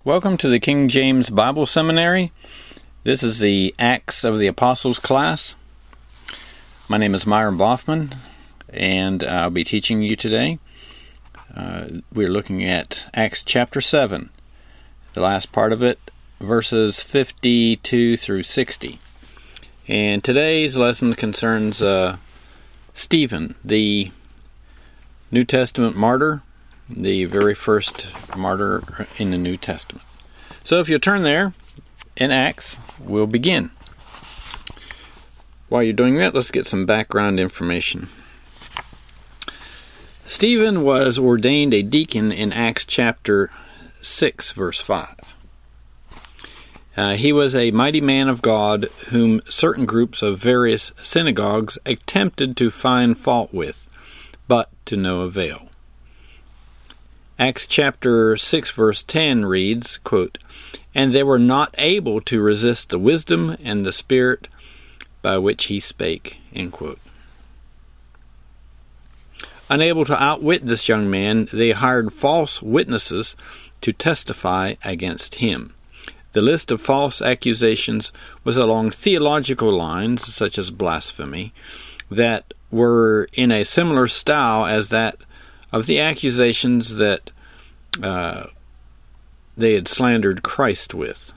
Welcome to the King James Bible Seminary. This is the Acts of the Apostles class. My name is Myron Boffman, and I'll be teaching you today. We're looking at Acts chapter 7, the last part of it, verses 52 through 60. And today's lesson concerns Stephen, the New Testament martyr, the very first martyr in the New Testament. So if you'll turn there in Acts, we'll begin. While you're doing that, let's get some background information. Stephen was ordained a deacon in Acts chapter 6, verse 5. He was a mighty man of God whom certain groups of various synagogues attempted to find fault with, but to no avail. Acts chapter 6 verse 10 reads, quote, "And they were not able to resist the wisdom and the spirit by which he spake," end quote. Unable to outwit this young man, they hired false witnesses to testify against him. The list of false accusations was along theological lines, such as blasphemy, that were in a similar style as that of the accusations that they had slandered Christ with.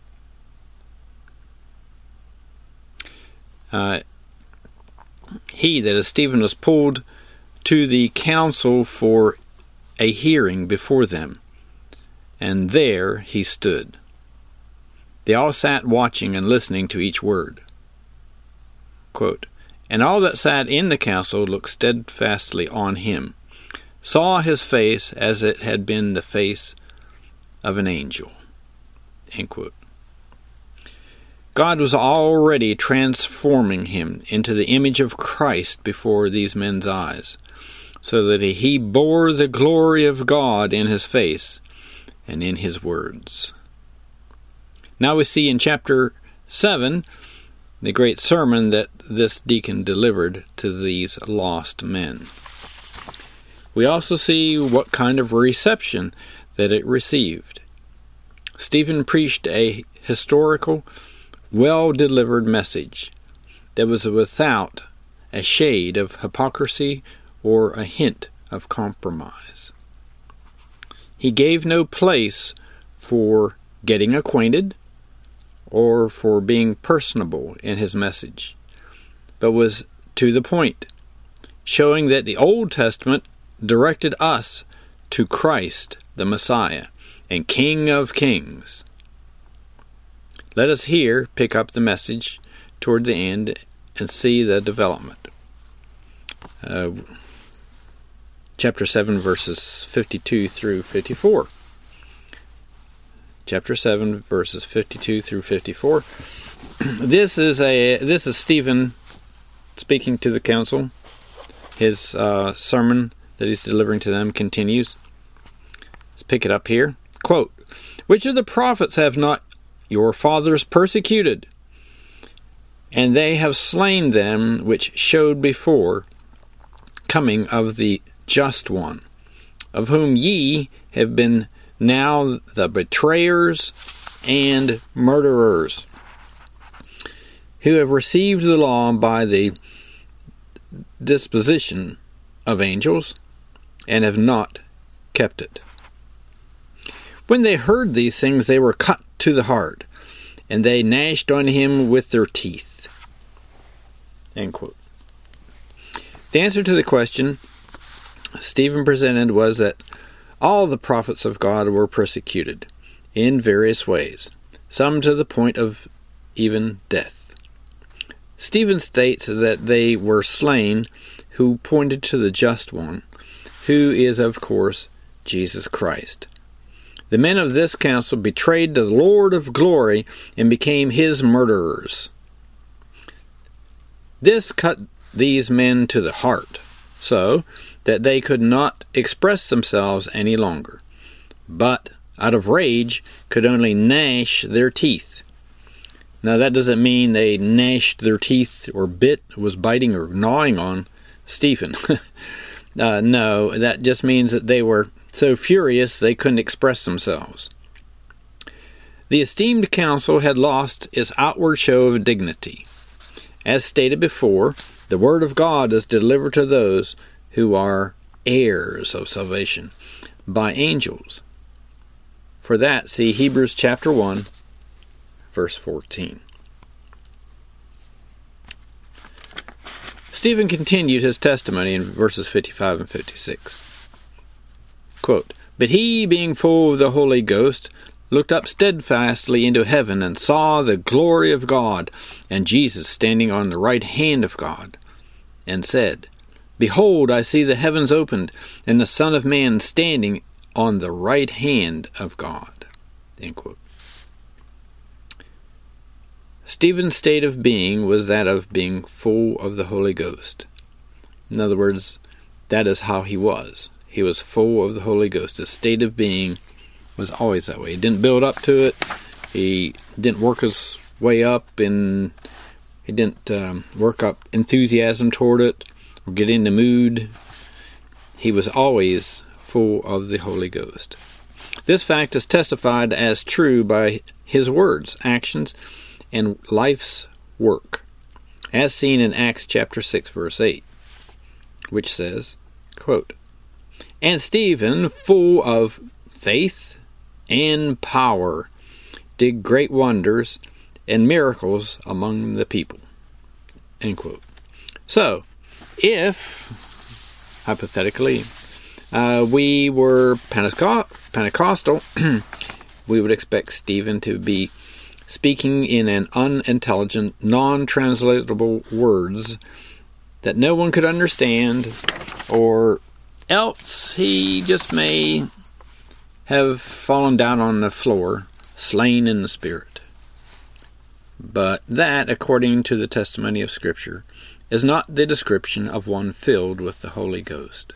He, that is Stephen, was pulled to the council for a hearing before them, and there he stood. They all sat watching and listening to each word. Quote, "And all that sat in the council looked steadfastly on him, saw his face as it had been the face of an angel." End quote. God was already transforming him into the image of Christ before these men's eyes, so that he bore the glory of God in his face and in his words. Now we see in chapter 7 the great sermon that this deacon delivered to these lost men. We also see what kind of reception that it received. Stephen preached a historical, well-delivered message that was without a shade of hypocrisy or a hint of compromise. He gave no place for getting acquainted or for being personable in his message, but was to the point, showing that the Old Testament directed us to Christ, the Messiah, and King of Kings. Let us here pick up the message toward the end and see the development. Chapter 7, verses 52 through 54. Chapter 7, verses 52 through 54. This is Stephen speaking to the council. His sermon that he's delivering to them continues. Let's pick it up here. Quote, "Which of the prophets have not your fathers persecuted? And they have slain them which showed before coming of the just one, of whom ye have been now the betrayers and murderers, who have received the law by the disposition of angels, and have not kept it. When they heard these things, they were cut to the heart, and they gnashed on him with their teeth." End quote. The answer to the question Stephen presented was that all the prophets of God were persecuted in various ways, some to the point of even death. Stephen states that they were slain who pointed to the just one, who is, of course, Jesus Christ. The men of this council betrayed the Lord of glory and became his murderers. This cut these men to the heart, so that they could not express themselves any longer, but, out of rage, could only gnash their teeth. Now that doesn't mean they gnashed their teeth or was biting or gnawing on Stephen. No, that just means that they were so furious they couldn't express themselves. The esteemed council had lost its outward show of dignity. As stated before, the word of God is delivered to those who are heirs of salvation by angels. For that, see Hebrews chapter 1, verse 14. Stephen continued his testimony in verses 55 and 56. Quote, "But he, being full of the Holy Ghost, looked up steadfastly into heaven, and saw the glory of God, and Jesus standing on the right hand of God, and said, Behold, I see the heavens opened, and the Son of Man standing on the right hand of God." End quote. Stephen's state of being was that of being full of the Holy Ghost. In other words, that is how he was. He was full of the Holy Ghost. His state of being was always that way. He didn't build up to it. He didn't work his way up, and he didn't work up enthusiasm toward it or get in the mood. He was always full of the Holy Ghost. This fact is testified as true by his words, actions, and life's work, as seen in Acts chapter 6, verse 8, which says, quote, "And Stephen, full of faith and power, did great wonders and miracles among the people." End quote. So, if, hypothetically, we were Pentecostal, we would expect Stephen to be speaking in an unintelligent, non-translatable words that no one could understand, or else he just may have fallen down on the floor, slain in the Spirit. But that, according to the testimony of Scripture, is not the description of one filled with the Holy Ghost.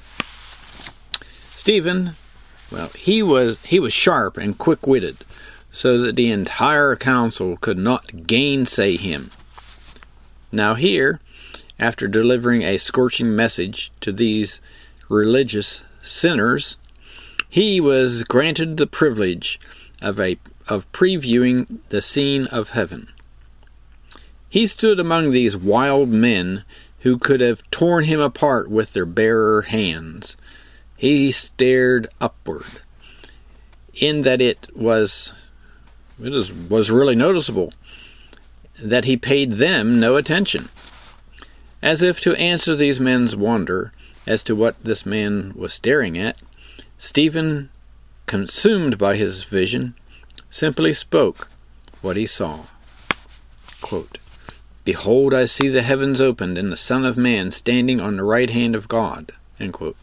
Stephen, well, he was sharp and quick-witted, so that the entire council could not gainsay him. Now here, after delivering a scorching message to these religious sinners, he was granted the privilege of previewing the scene of heaven. He stood among these wild men who could have torn him apart with their bare hands. He stared upward, in that it was really noticeable that he paid them no attention. As if to answer these men's wonder as to what this man was staring at, Stephen, consumed by his vision, simply spoke what he saw. Quote, "Behold, I see the heavens opened, and the Son of Man standing on the right hand of God." End quote.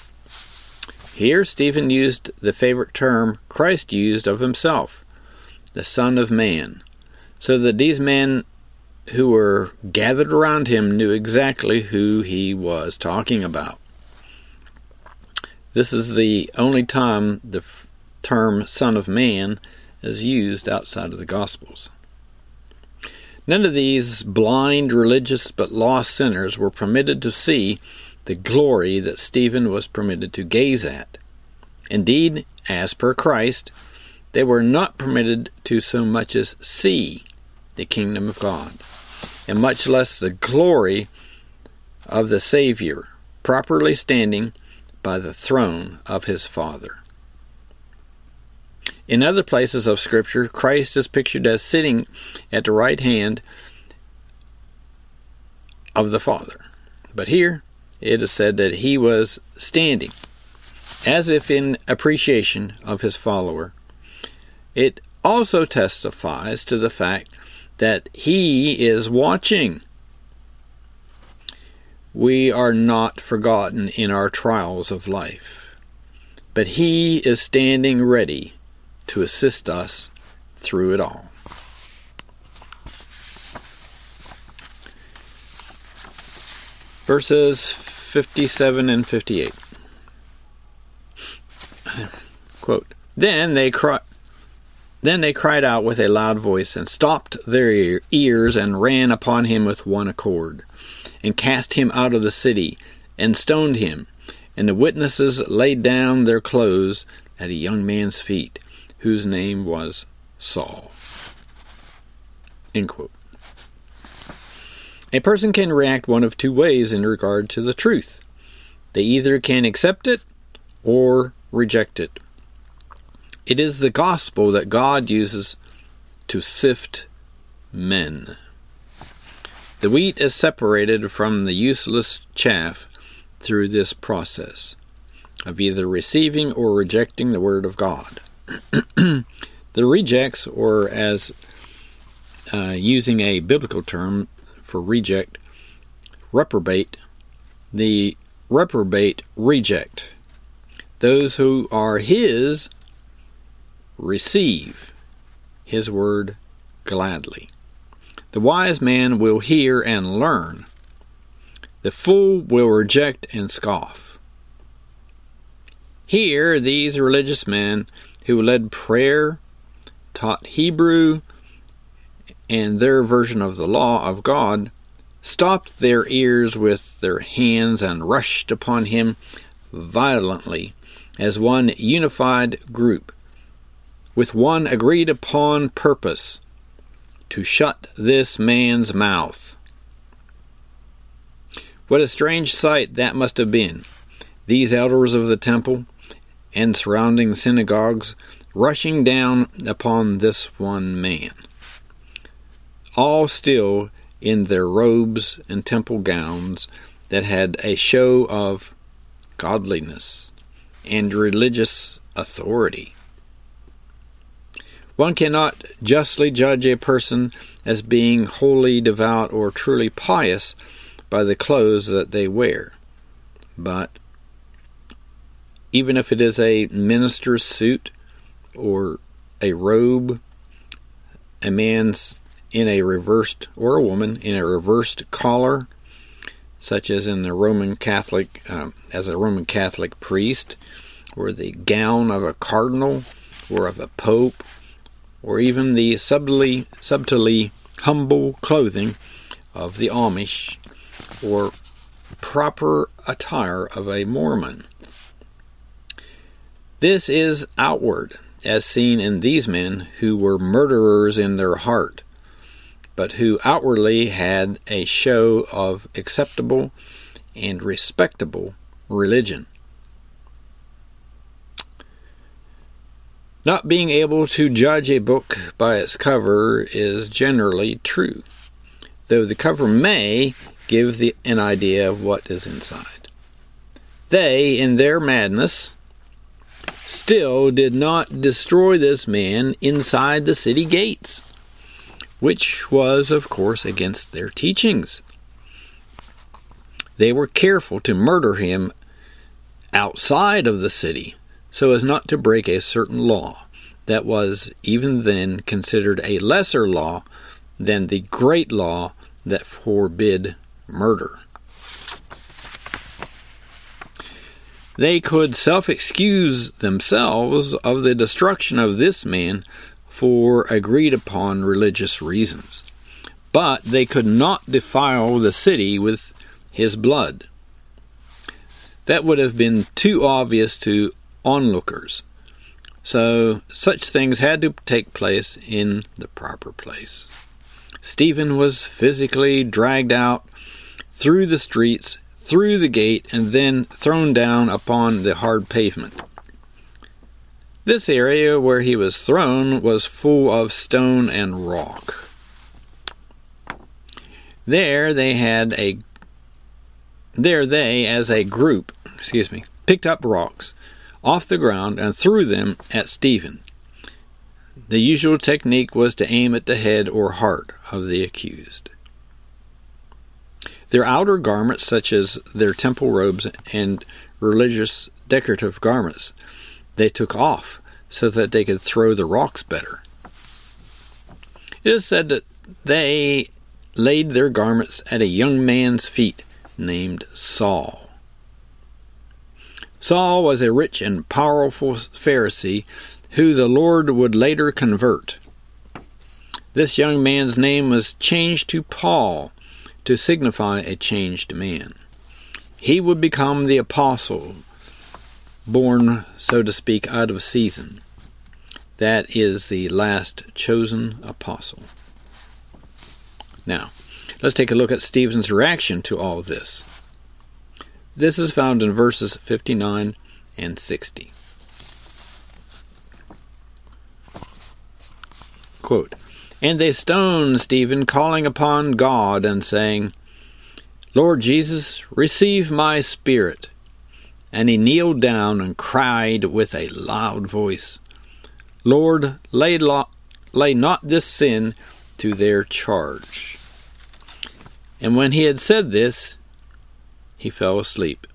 Here Stephen used the favorite term Christ used of himself, the Son of Man, so that these men who were gathered around him knew exactly who he was talking about. This is the only time the term Son of Man is used outside of the Gospels. None of these blind, religious, but lost sinners were permitted to see the glory that Stephen was permitted to gaze at. Indeed, as per Christ, they were not permitted to so much as see the kingdom of God, and much less the glory of the Savior, properly standing by the throne of his Father. In other places of Scripture, Christ is pictured as sitting at the right hand of the Father. But here, it is said that he was standing, as if in appreciation of his follower. It also testifies to the fact that he is watching. We are not forgotten in our trials of life, but he is standing ready to assist us through it all. Verses 57 and 58. Quote, Then they cried out with a loud voice, and stopped their ears, and ran upon him with one accord, and cast him out of the city, and stoned him. And the witnesses laid down their clothes at a young man's feet, whose name was Saul." End quote. A person can react one of two ways in regard to the truth. They either can accept it or reject it. It is the gospel that God uses to sift men. The wheat is separated from the useless chaff through this process of either receiving or rejecting the Word of God. The rejects, or as using a biblical term for reject, reprobate, the reprobate reject. Those who are His receive His Word gladly. The wise man will hear and learn. The fool will reject and scoff. Here, these religious men who led prayer, taught Hebrew and their version of the law of God, stopped their ears with their hands and rushed upon him violently as one unified group, with one agreed upon purpose, to shut this man's mouth. What a strange sight that must have been, these elders of the temple and surrounding synagogues rushing down upon this one man, all still in their robes and temple gowns that had a show of godliness and religious authority. One cannot justly judge a person as being wholly devout or truly pious by the clothes that they wear. But even if it is a minister's suit or a robe, a man's in a reversed, or a woman in a reversed collar, such as in the Roman Catholic, as a Roman Catholic priest, or the gown of a cardinal, or of a pope, or even the subtly humble clothing of the Amish, or proper attire of a Mormon. This is outward, as seen in these men who were murderers in their heart, but who outwardly had a show of acceptable and respectable religion. Not being able to judge a book by its cover is generally true, though the cover may give an idea of what is inside. They, in their madness, still did not destroy this man inside the city gates, which was, of course, against their teachings. They were careful to murder him outside of the city, so as not to break a certain law that was even then considered a lesser law than the great law that forbid murder. They could self-excuse themselves of the destruction of this man for agreed-upon religious reasons, but they could not defile the city with his blood. That would have been too obvious to onlookers, so such things had to take place in the proper place. Stephen was physically dragged out through the streets, through the gate, and then thrown down upon the hard pavement. This area where he was thrown was full of stone and rock. There they, as a group, picked up rocks off the ground and threw them at Stephen. The usual technique was to aim at the head or heart of the accused. Their outer garments, such as their temple robes and religious decorative garments, they took off so that they could throw the rocks better. It is said that they laid their garments at a young man's feet named Saul. Saul was a rich and powerful Pharisee who the Lord would later convert. This young man's name was changed to Paul to signify a changed man. He would become the apostle, born, so to speak, out of season. That is the last chosen apostle. Now, let's take a look at Stephen's reaction to all of this. This is found in verses 59 and 60. Quote, "And they stoned Stephen, calling upon God and saying, Lord Jesus, receive my spirit. And he kneeled down and cried with a loud voice, Lord, lay not this sin to their charge. And when he had said this, he fell asleep."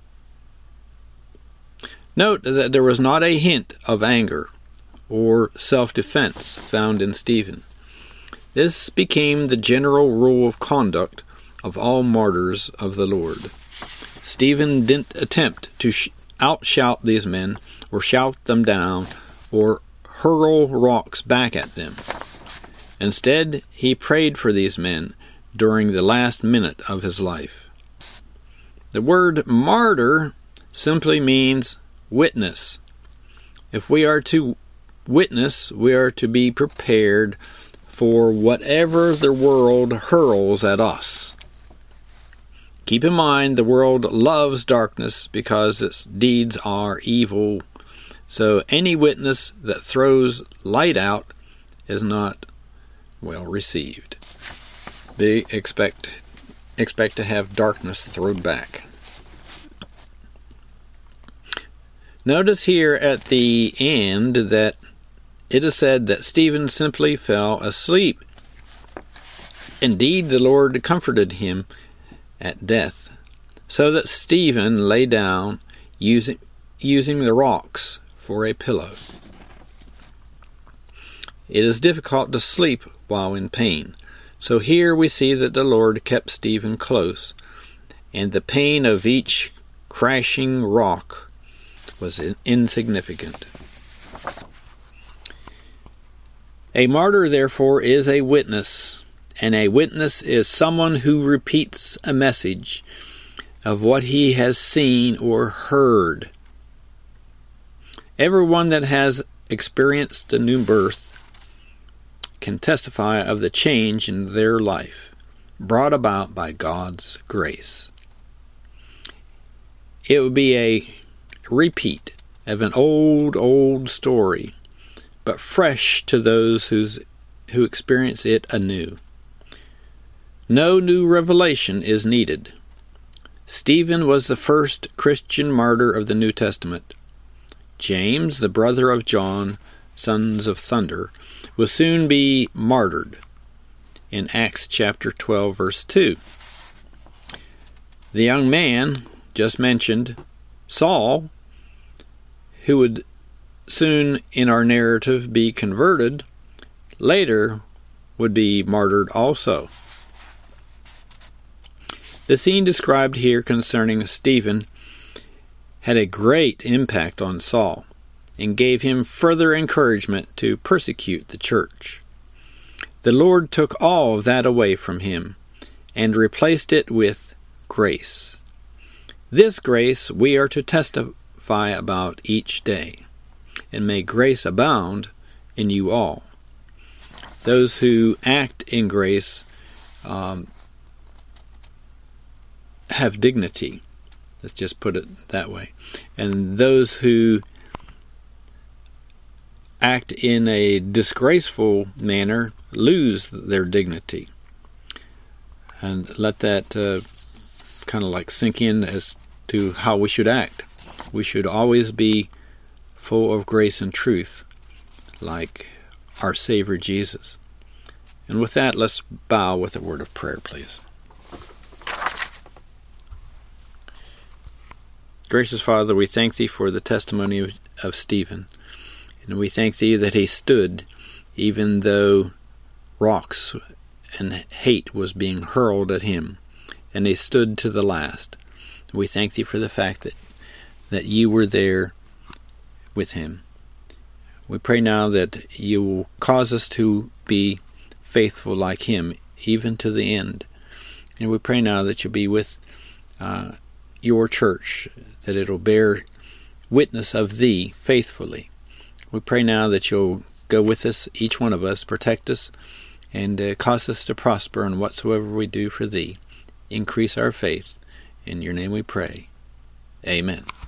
Note that there was not a hint of anger or self-defense found in Stephen. This became the general rule of conduct of all martyrs of the Lord. Stephen didn't attempt to outshout these men, or shout them down, or hurl rocks back at them. Instead, he prayed for these men during the last minute of his life. The word martyr simply means witness. If we are to witness, we are to be prepared for whatever the world hurls at us. Keep in mind, the world loves darkness because its deeds are evil, so any witness that throws light out is not well received. They expect to have darkness thrown back. Notice here at the end that it is said that Stephen simply fell asleep. Indeed, the Lord comforted him at death, so that Stephen lay down using the rocks for a pillow. It is difficult to sleep while in pain, so here we see that the Lord kept Stephen close, and the pain of each crashing rock was insignificant. A martyr, therefore, is a witness, and a witness is someone who repeats a message of what he has seen or heard. Everyone that has experienced a new birth can testify of the change in their life brought about by God's grace. It would be a repeat of an old story, but fresh to those who experience it anew. No new revelation is needed. Stephen was the first Christian martyr of the New Testament. James, the brother of John, sons of thunder, will soon be martyred in Acts chapter 12, verse 2. The young man just mentioned, Saul, who would soon in our narrative be converted, later would be martyred also. The scene described here concerning Stephen had a great impact on Saul and gave him further encouragement to persecute the church. The Lord took all of that away from him and replaced it with grace. This grace we are to testify about each day, and may grace abound in you all. Those who act in grace have dignity. Let's just put it that way. And those who act in a disgraceful manner lose their dignity. And let that kind of like sink in as to how we should act. We should always be full of grace and truth, like our Savior Jesus. And with that, let's bow with a word of prayer, please. Gracious Father, we thank Thee for the testimony of Stephen. And we thank Thee that he stood even though rocks and hate was being hurled at him. And he stood to the last. We thank Thee for the fact that You were there with him. We pray now that You will cause us to be faithful like him, even to the end. And we pray now that You'll be with Your church, that it'll bear witness of Thee faithfully. We pray now that You'll go with us, each one of us, protect us, and cause us to prosper in whatsoever we do for Thee. Increase our faith. In Your name we pray. Amen.